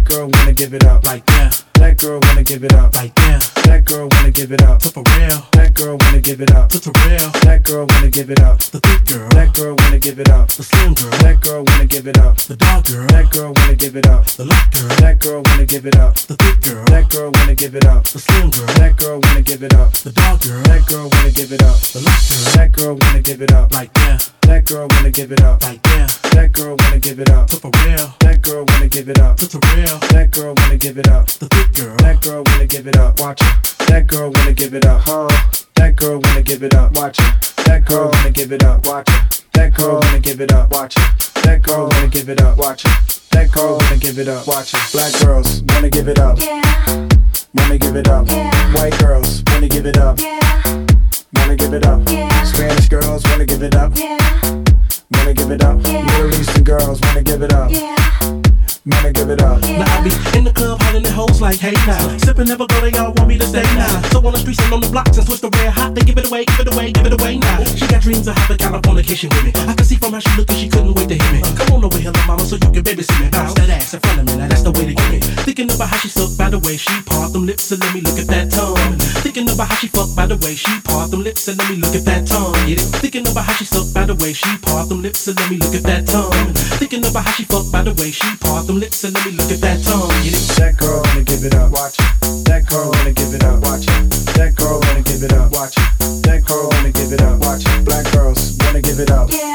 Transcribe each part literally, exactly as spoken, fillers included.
girl wanna give it up. Right there. That girl wanna give it up. Right there. That girl wanna give it up. To for real. That girl wanna give it up. To for real. That girl wanna give it up. The thick girl. That girl wanna give it up. The slim girl. That girl wanna give it up. The dog girl. That girl wanna give it up. The light girl. That girl wanna give it up. The thick girl. That girl wanna give it up. The slim girl. That girl wanna give it up. The dog girl. That girl wanna give it up. The light girl. That girl wanna give it up. Right there. That girl wanna give it up. Right there. That girl wanna give it up. To for real. That girl wanna give it up. To for real. That girl wanna give it up. The thick girl. That girl wanna give it up. Watch her. That girl wanna give it up. Huh? That girl wanna give it up. Watch her. That girl wanna give it up. Watch her. That girl wanna give it up. Watch her. That girl wanna give it up. Watch her. That girl wanna give it up. Watch her. Black girls wanna give it up. Yeah. Wanna give it up. Yeah. White girls wanna give it up. Yeah. Wanna give it up. Yeah. Spanish girls wanna give it up. Yeah. Wanna give it up. Yeah. Middle Eastern girls wanna give it up. Yeah. Wanna give it up. Now I be in the club hollering at hoes like, hey now. Sippin' never go, they all want me to stay now. So on the streets and on the blocks and switch the red hot. They give it away, give it away, give it away now. She got dreams of having Californication with me. I can see from how she lookin', she couldn't wait to hit me. Come on over here, little mama, so you can babysit me. Bounce that ass in front of me, now that's the way to get me. Thinking about how she suck by the way she part them lips and let me look at that tongue. Thinking about how she fuck by the way she part them lips and let me look at that tongue. Get it? Thinking about how she suck by the way she part them lips and let me look at that tongue. Thinking about how she fuck by the way she part them lips and let me look at that tongue. Get it? That girl wanna give it up. Watch it. That girl wanna give it up. Watch it. That girl wanna give it up. Watch it. That girl wanna give it up. Watch it. Black girls wanna give it up. Yeah.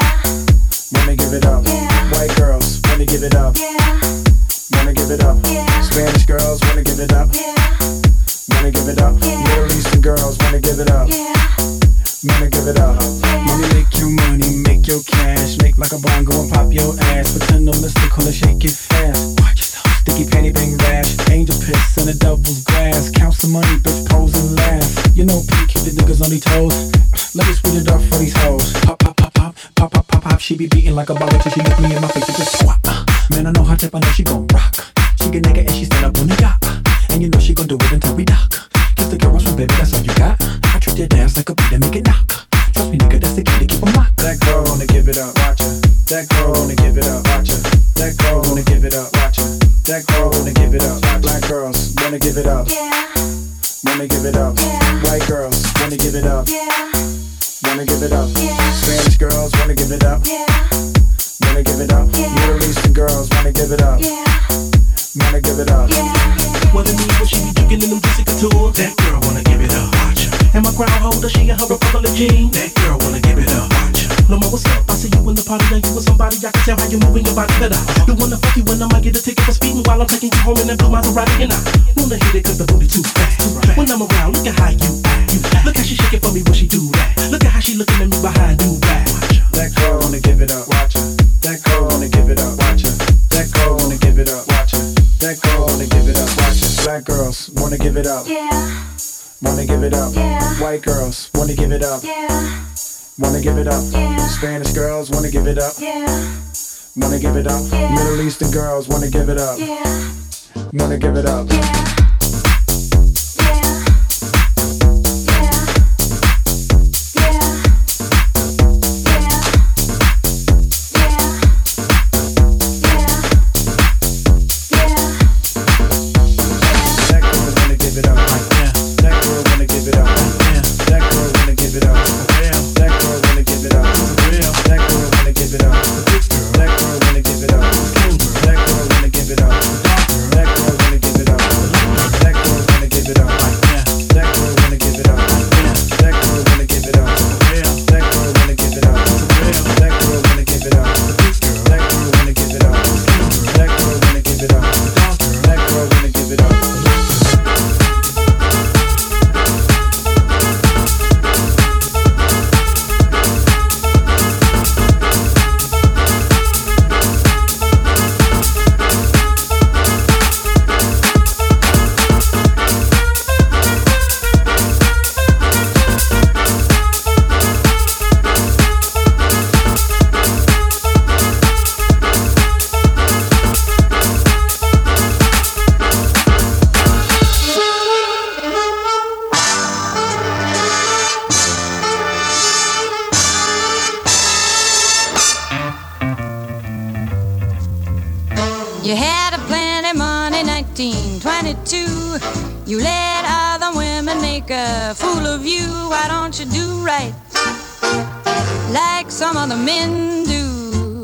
Wanna give it up. Yeah. White girls wanna give it up. Yeah. Wanna give it up. Yeah. Spanish girls wanna give it up. Yeah. Wanna give it up. Yeah. Middle Eastern girls wanna give it up. Yeah. Wanna give it up. Money make your money, make your cash. Make like a bongo and pop your ass. Pretend no mystical and shake it fast. Watch yourself. Sticky panty bang rash. Angel piss in the devil's grass. Count some money, bitch, pose and laugh. You know P, keep the niggas on their toes. Let me speed it up for these hoes. Pop, pop, pop, pop, pop, pop, pop, pop. She be beating like a bottle till she look me in my face and just swap. Man, I know her tip, I know she gon' rock. She get naked and she stand up on the yacht. And you know she gon' do it until we dock. Kiss the girls from baby, that's all you got. I treat your dance like a beat and make it knock. Trust me, nigga, that's the key to keep 'em locked. That girl wanna give it up, watch her. That girl wanna give it up, watch her. That girl wanna give it up, watch her. That girl wanna give it up. Black girls wanna give it up. Yeah. Wanna give it up. Yeah. White girls wanna give it up. Yeah. Wanna give it up. Yeah. Spanish girls wanna give it up. Yeah. Wanna give it up. Yeah. Middle Eastern girls wanna give it up. Yeah. Wanna give it up. Yeah. What I need when she be drinking in them Jessica tours. That girl wanna give it up. Watch her. And my crown holder, she in her Republic jeans. That girl wanna give it up. Watch her. Loma, what's up? I see you in the party, now you with somebody. I can tell how you moving your body. That I don't wanna fuck you when I might get a ticket for speeding while I'm taking you home in that blue Maserati. And I wanna hit it cause the booty too fast. When I'm around, look at how you act. You act. Look how she shaking for me when she do that. Look at how she looking at me behind do that. Watch her. That girl wanna give it up, watch her. That girl wanna give it up, watch her. That girl wanna give it up, watch her. That girl wanna give it up, watch her. Black girls wanna give it up, Yeah. wanna give it up. Yeah. White girls wanna give it up, Yeah. wanna give it up. Yeah. Spanish girls wanna give it up, Yeah. wanna give it up. Yeah. Middle Eastern girls wanna give it up, Yeah. wanna give it up. Yeah. That girl wanna give it up, Yeah. that girl wanna give it up. Yeah. That girl wanna give it up, Real. that girl wanna give it up. Real. That girl wanna give it up, The thick girl. that girl wanna give it up. Slim girl. That girl wanna give it up. That girl wanna give it up. That girl wanna give it up. Yeah. That girl wanna give it up. That girl wanna give it up. Real. That girl wanna give it up. Real. That girl wanna give it up. The thick girl. That girl wanna give it up. That girl wanna give it up. The dog girl. That girl wanna give it up. You had a plenty money, now nineteen twenty-two. You let other women make a fool of you. Why don't you do right like some other men do?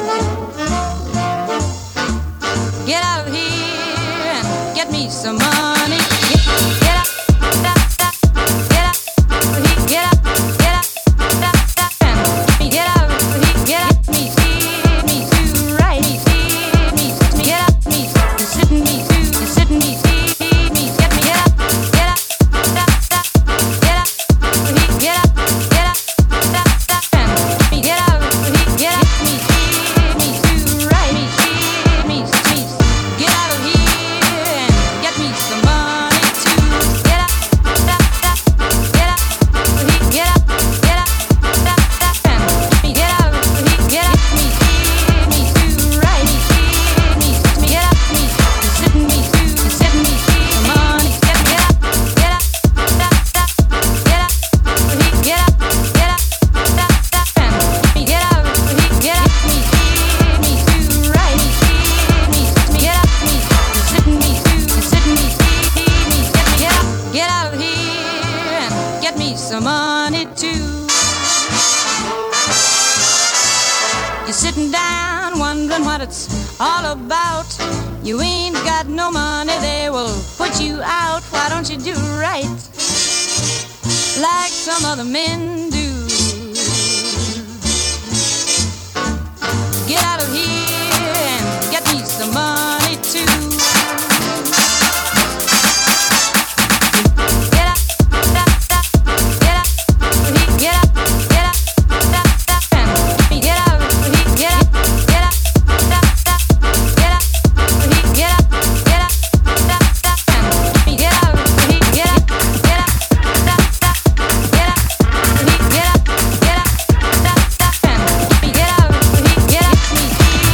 Get out of here and get me some money. Get, get out, get out, get out, get out, get out, get out, get me, see me do right, see me, get out, me, you sitting me, you sitting me, see me, get me, get out, get out, get out, get out, get out, get out, get out, get me, see me do right, see me, see me, get out of here and get me some money too. Get out, get out, get out, get out, get out, get out, get me, see me do right, see me, get out, me, you sitting me do, you sitting me some money. Get get out, get out, get out, get out, get out, get out, get out, get me, see me do right, see me, get out, me, you sitting me do, you sitting me see me, get me, get out, get out of here and get me some money too. You're sitting down wondering what it's all about. You ain't got no money, they will put you out. Why don't you do right like some other men do? Get out of here and get me some money too. Get out, get out, get out, get out, get out, get out, get out, get out, get out, get out, get out, get out, get out, get out, get out, get out,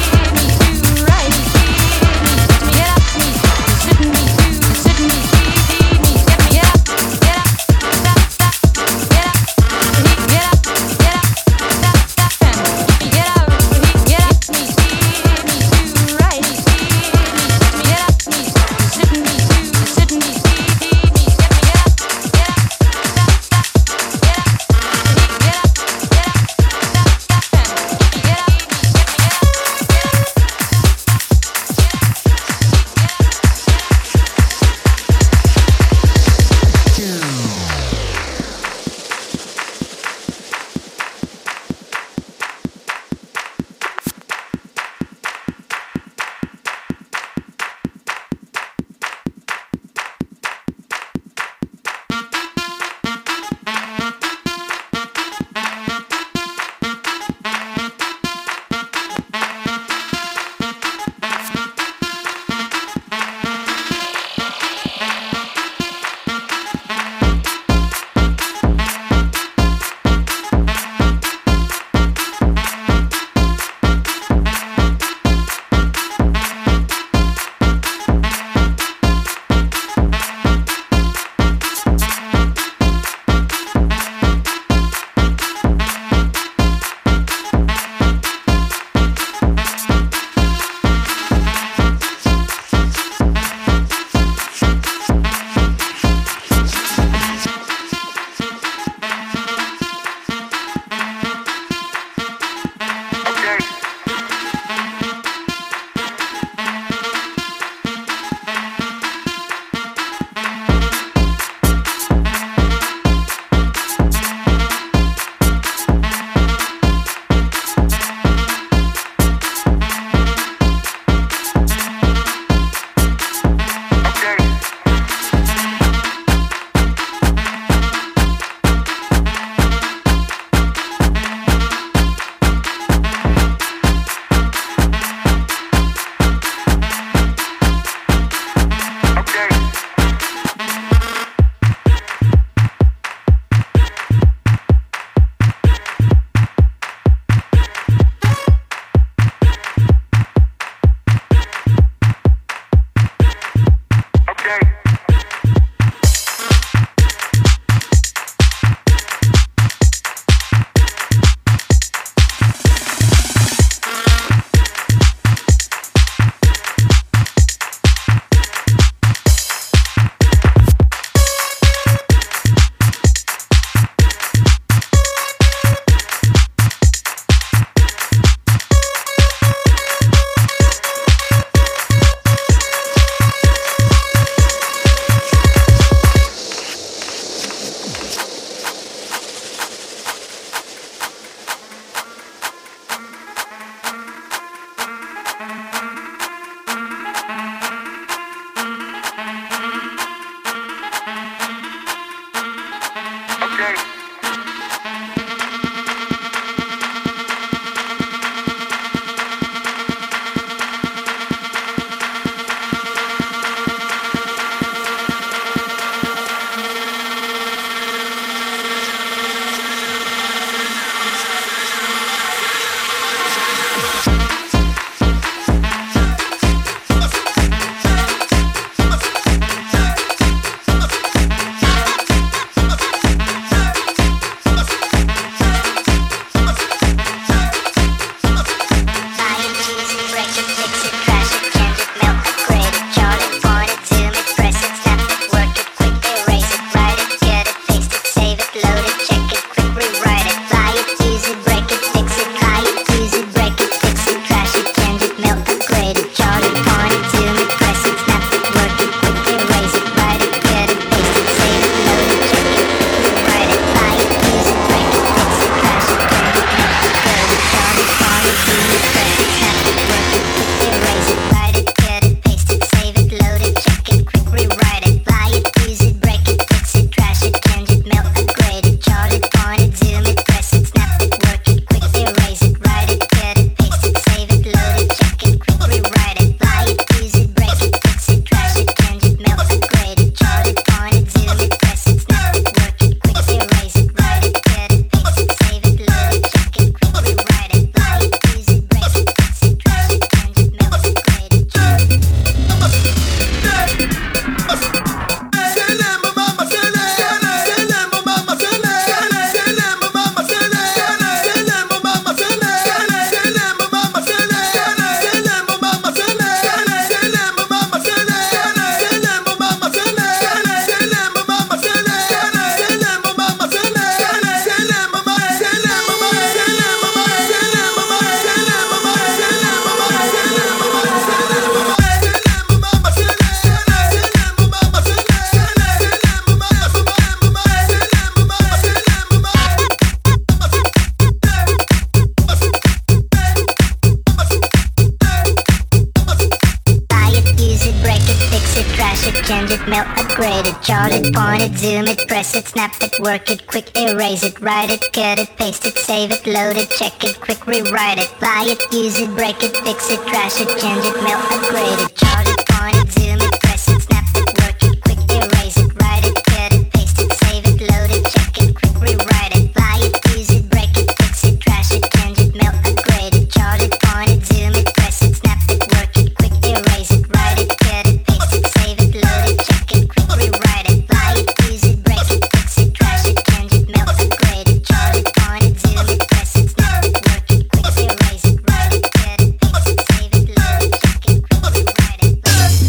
use it, break it, fix it, trash it, change it, melt, upgrade it, chart it, point it, zoom it, press it, snap it, work it, quick erase it, write it, cut it, paste it, save it, load it, check it, quick rewrite it, buy it, use it, break it, fix it, trash it, change it, melt, upgrade it, chart it, point it, zoom it, press it, snap it, work it, quick erase it, write it, cut it, paste it, save it, load it, check it, quick rewrite it, buy it, use it, break it, fix it, trash it, change it, melt, upgrade it, chart it, point it, zoom it, press it, snap it, work it, quick erase it, write it, cut it, paste it, save it, load it, check it, quick rewrite it, buy it, use it, break it, fix it, trash it, change it, melt, upgrade it, chart it, point it, zoom it, press it, snap it, work it, quick erase it, write it, cut it, paste it, save it, load it, check it, quick rewrite it.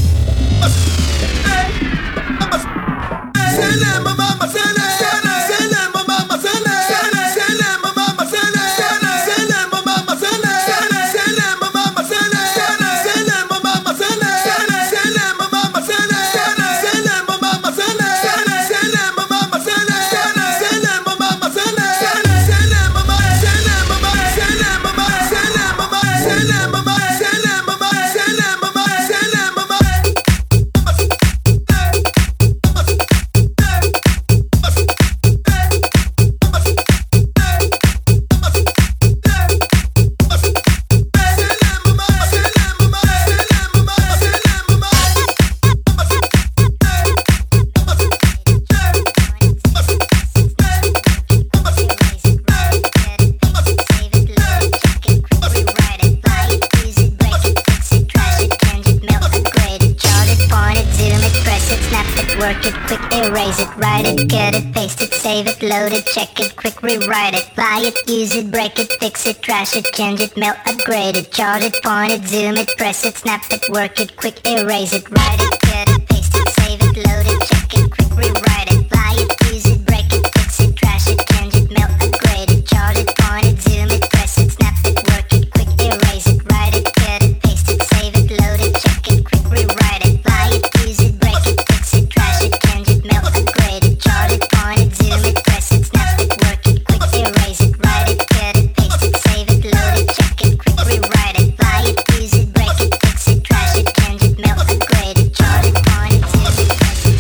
Load it, check it, quick rewrite it, buy it, use it, break it, fix it, trash it, change it, melt, upgrade it, chart it, point it, zoom it, press it, snap it, work it, quick erase it, write it, cut it, paste it, save it, load it, check it, quick rewrite it, buy it, use it, break it, fix it, trash it, change it, melt, upgrade it, chart it, point it, zoom it, press it, snap it, work it, quick erase it, write it, cut it, paste it, save it, load it, check it, quick rewrite it, buy it, use it, break it, fix it, trash it, change it, melt, upgrade it, chart it, point it, zoom it, press it, snap it, work it, quick erase it, write it, cut it, paste it, save it, load it, check it, quick rewrite it, buy it, use it, break it, fix it, trash it, change it, melt, upgrade it, chart it, point it, zoom it, press it,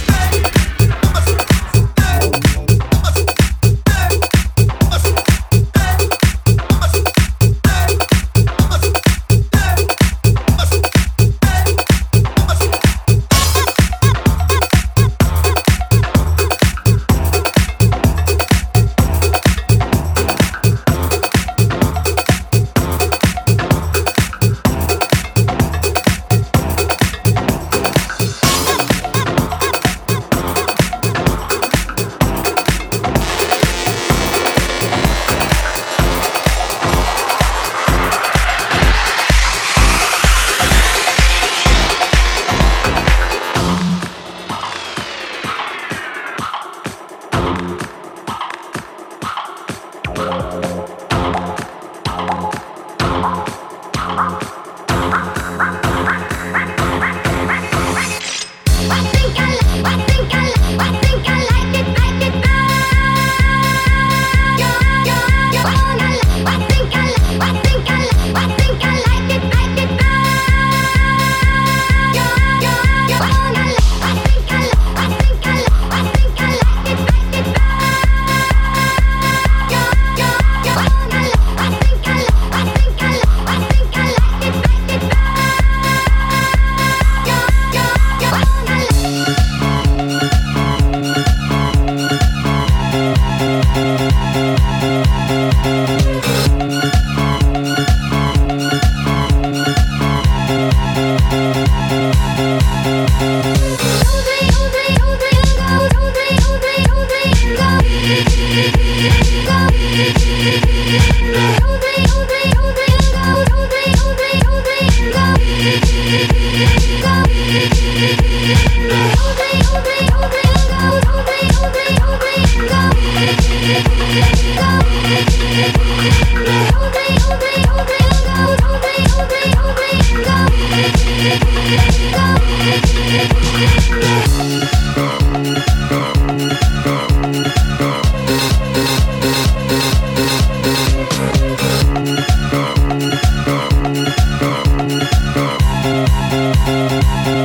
We'll be right back.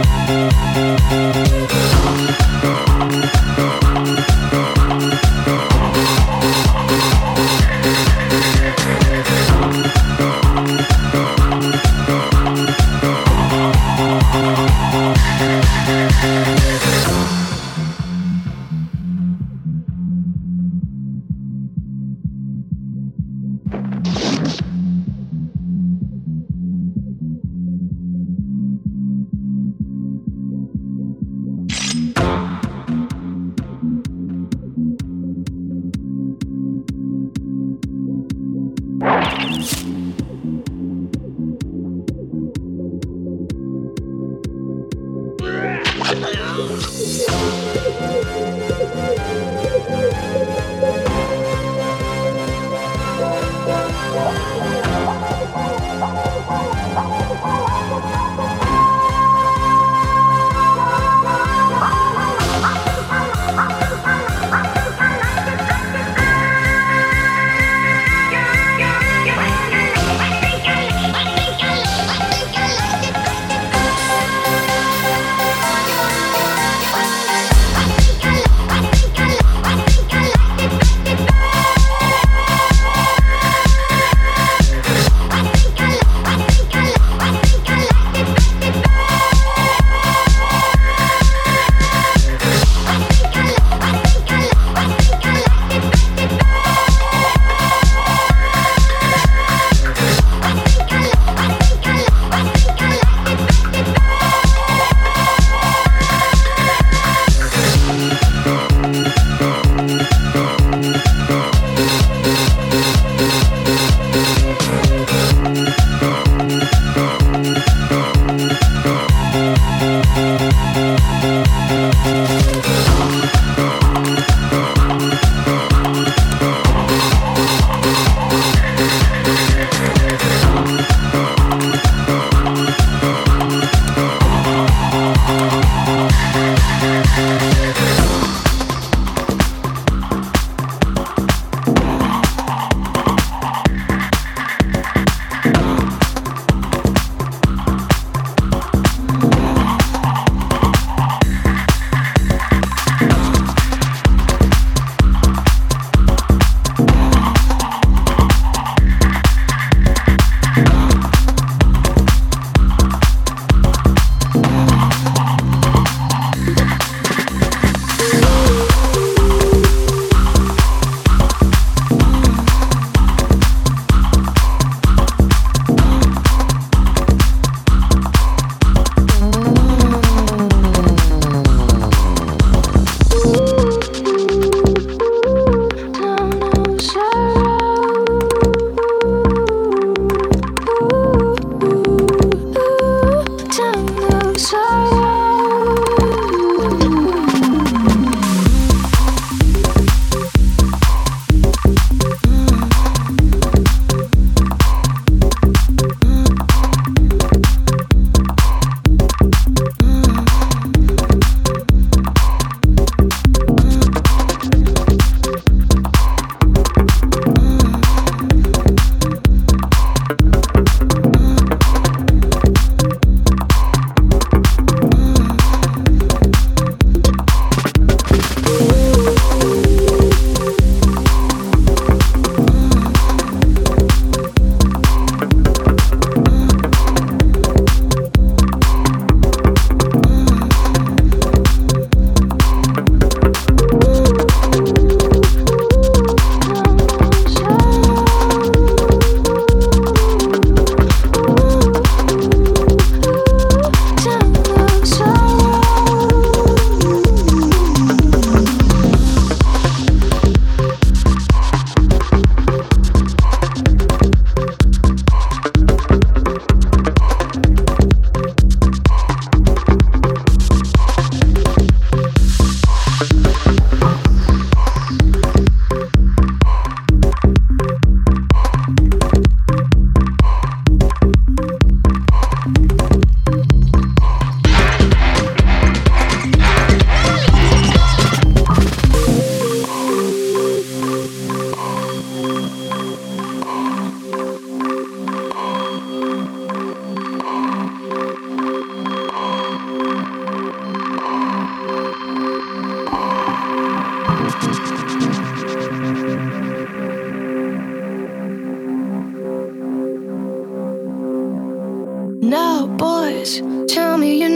Mm-hmm.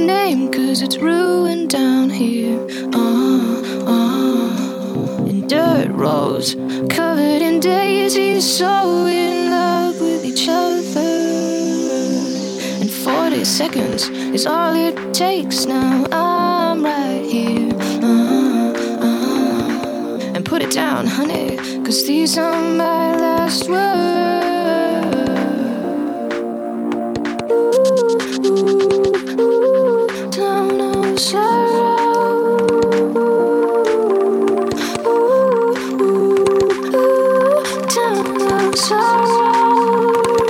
name, cause it's ruined down here. Uh, uh, in dirt roads, covered in daisies, so in love with each other. And forty seconds is all it takes now. I'm right here. Uh, uh, and put it down, honey, cause these are my last words. Town of sorrow. Ooh, ooh, ooh, town of sorrow.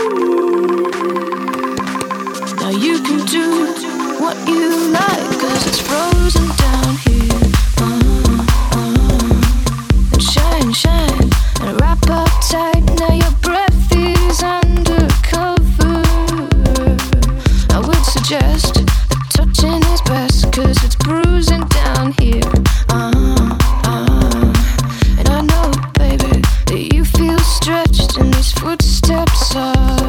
Now you can do what you like, cause it's frozen down here. Uh, uh, and shine, shine, and wrap up tight. Now your breath is undercover. I would suggest that touching is best, cause it's bruising down here. Uh, uh, and I know, baby, that you feel stretched in these footsteps are.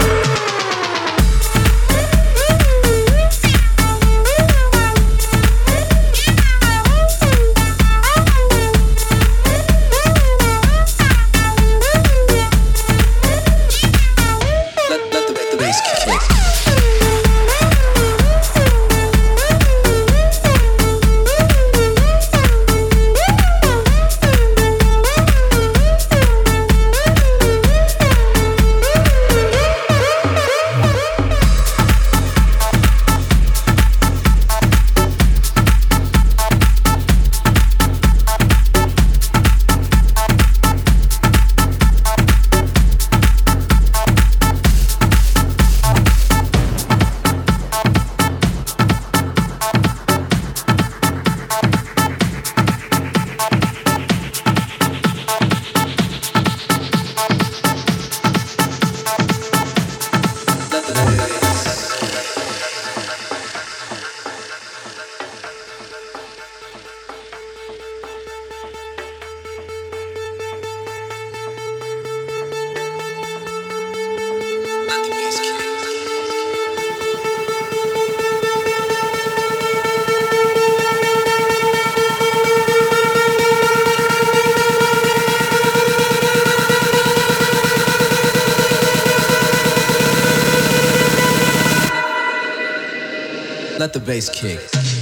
Let the bass kick.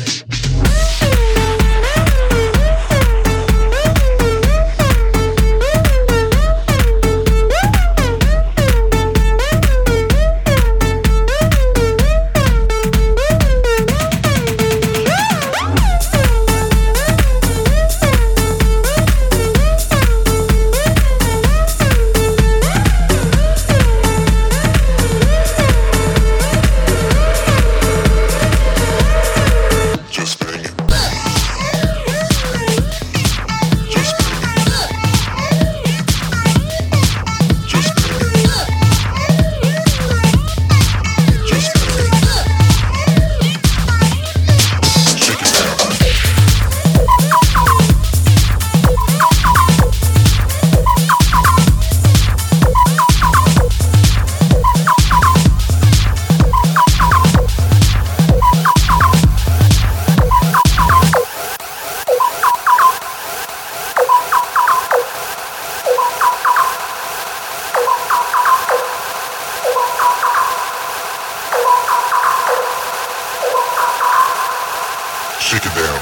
Shake it down.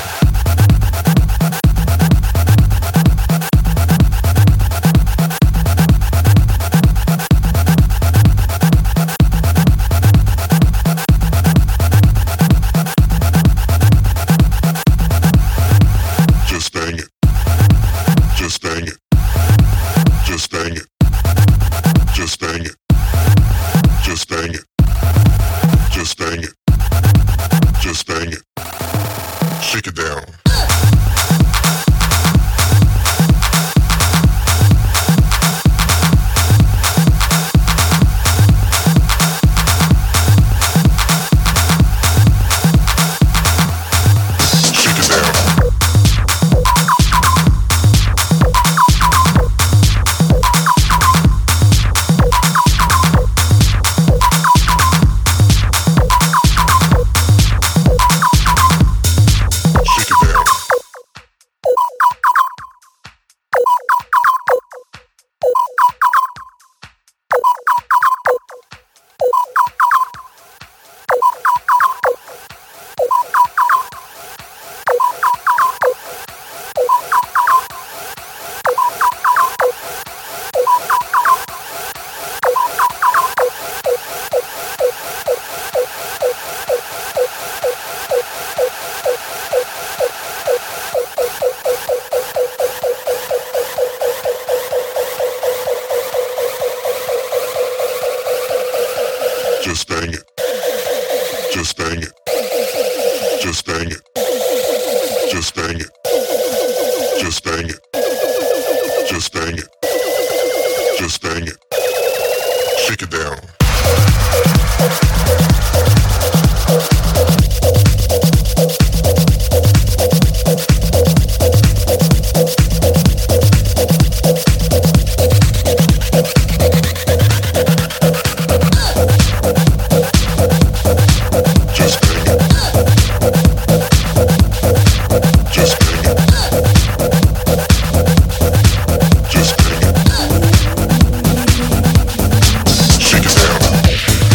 Just bang it. Just bang it. Just bang it. Just bang it. Just bang it. Just bang it. Just bang it. Shake it down. Just bang it. Just bang it. Just bang it. Just bang it. Just bang it. Just bang it. Just bang it. Shake it down. Shake it down.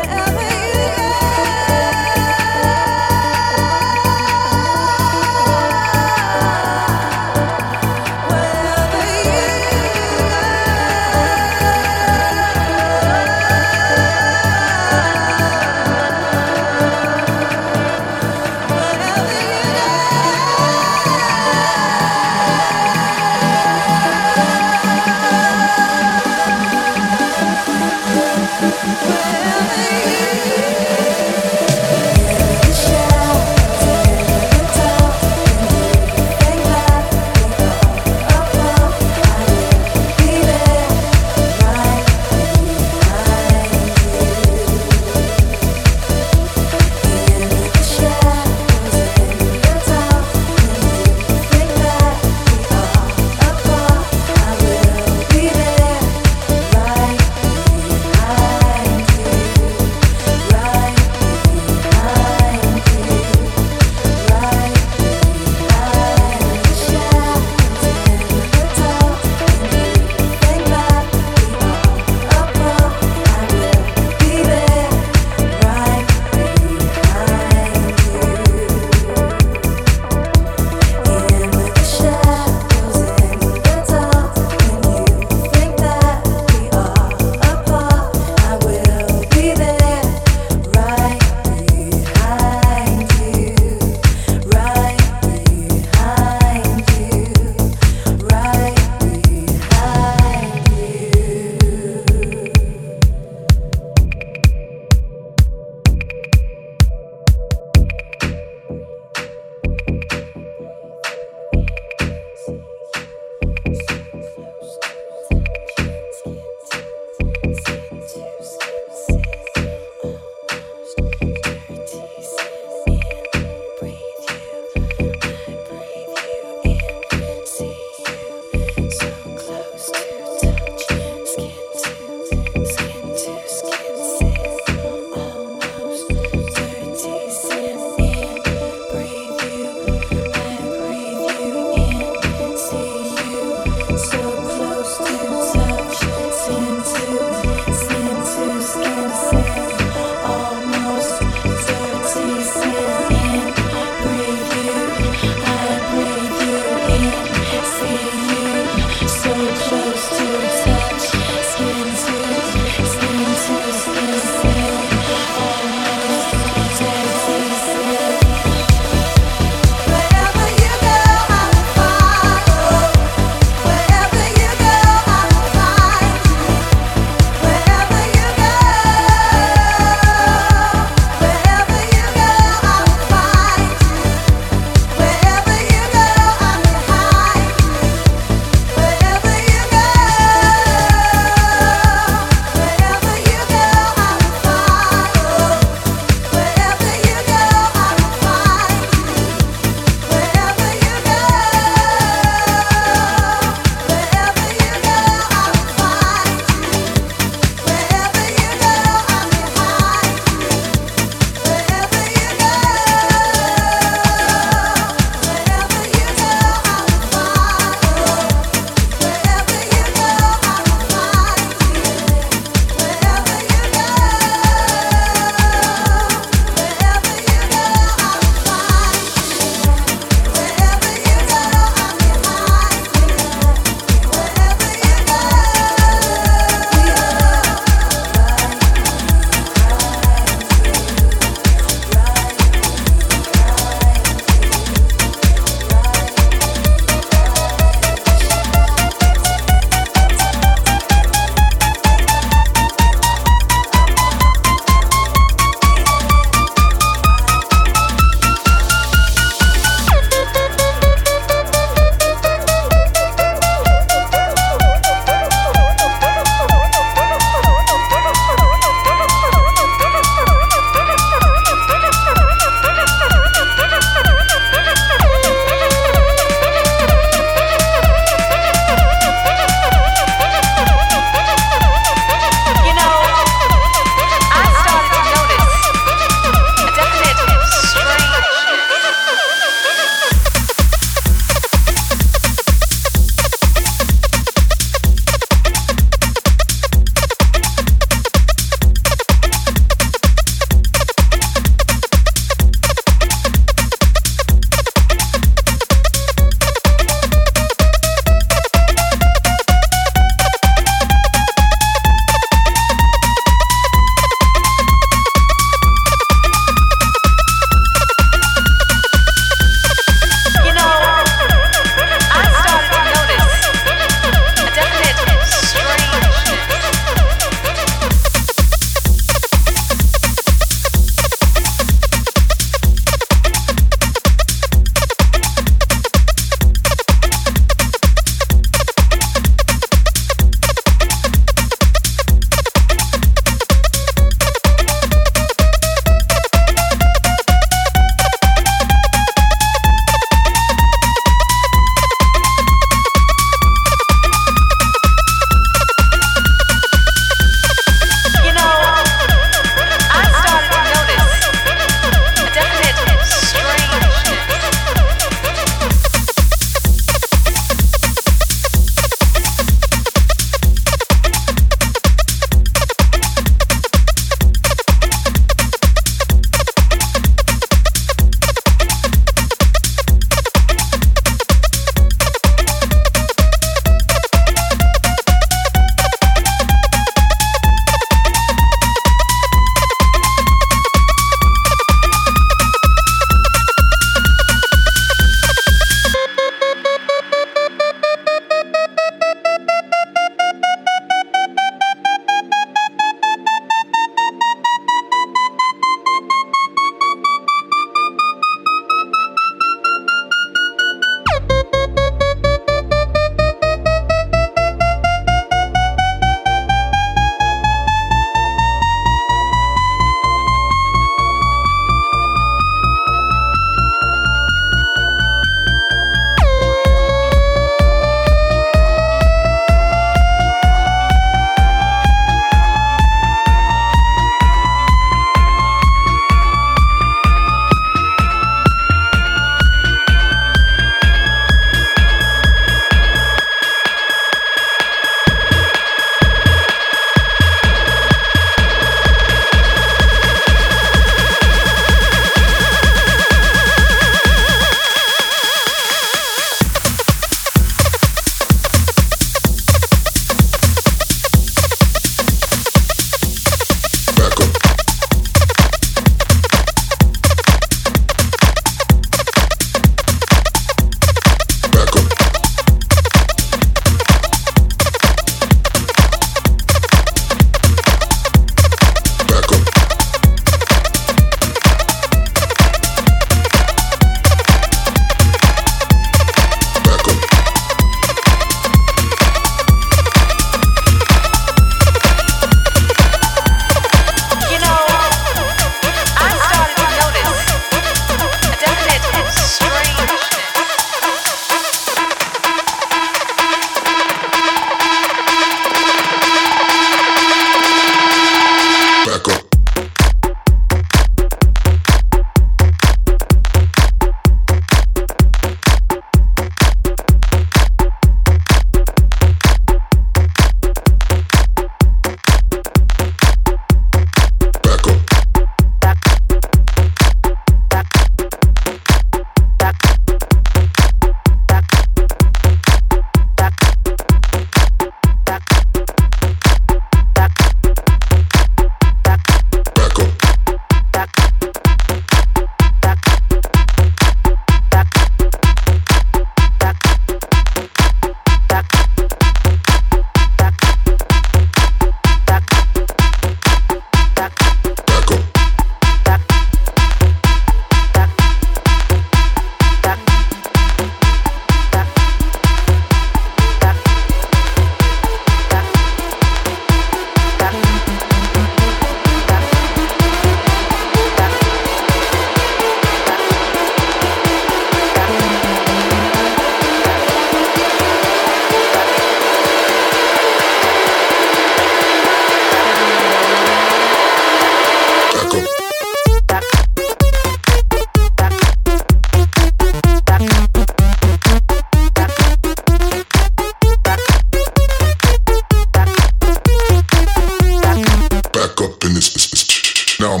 Now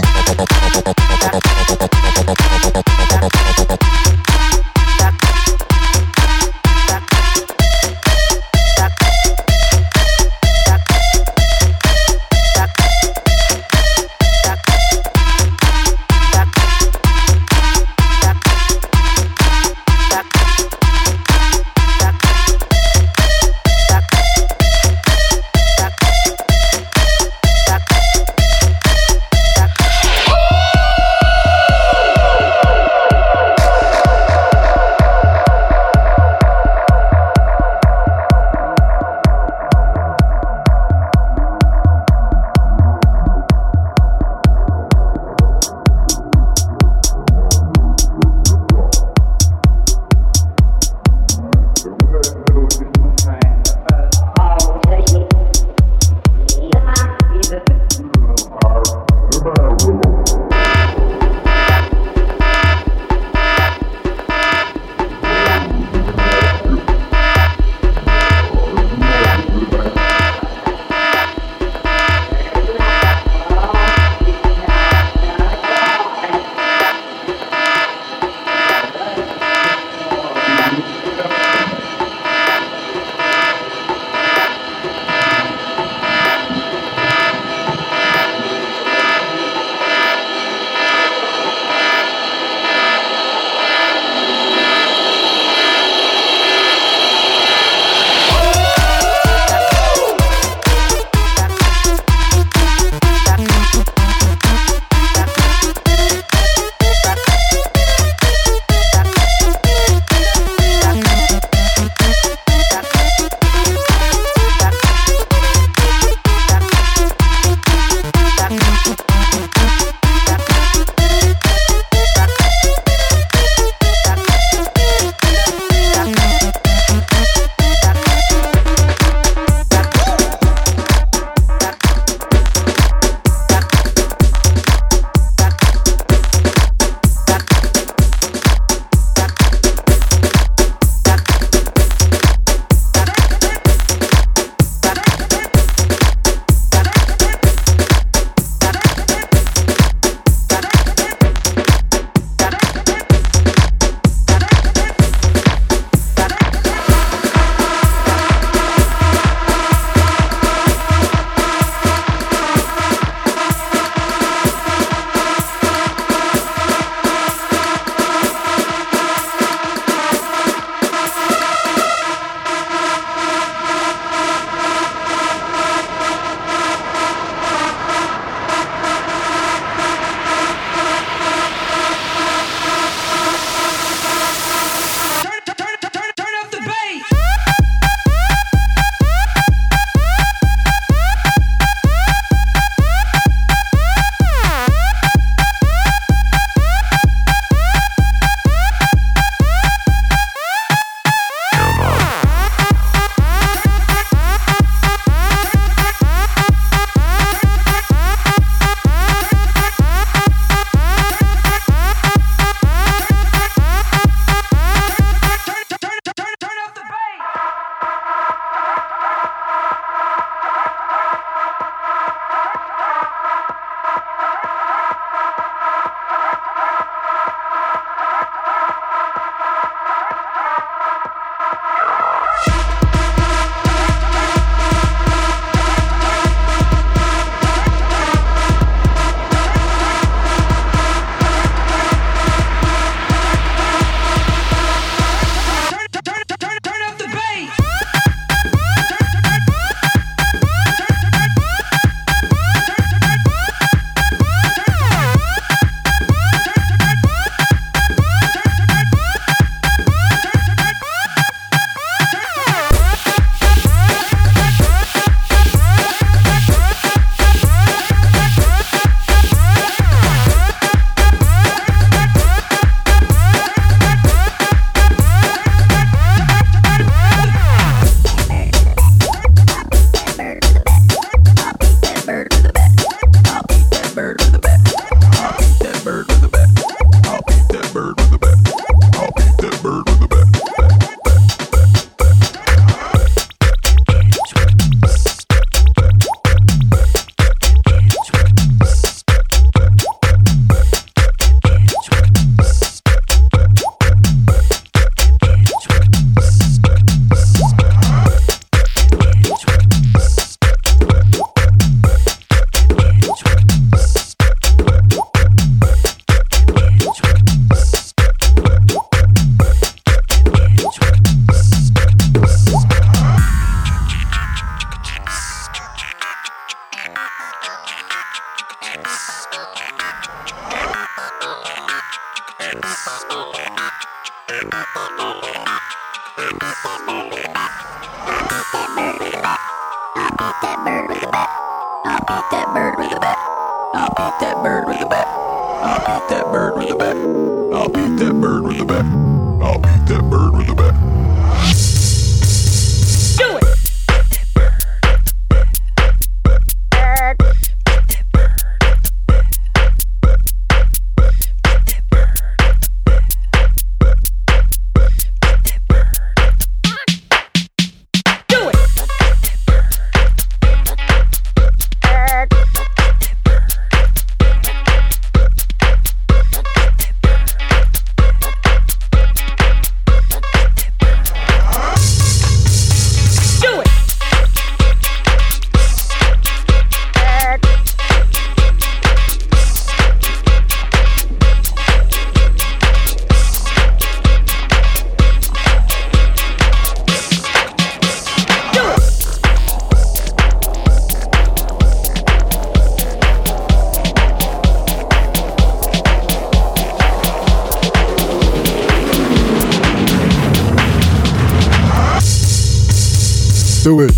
beat that bird with a bat. I'll beat that bird with a bat. I'll beat that bird with a bat. I'll beat that bird with a bat. I'll beat that bird with a bat. Do it! Do it.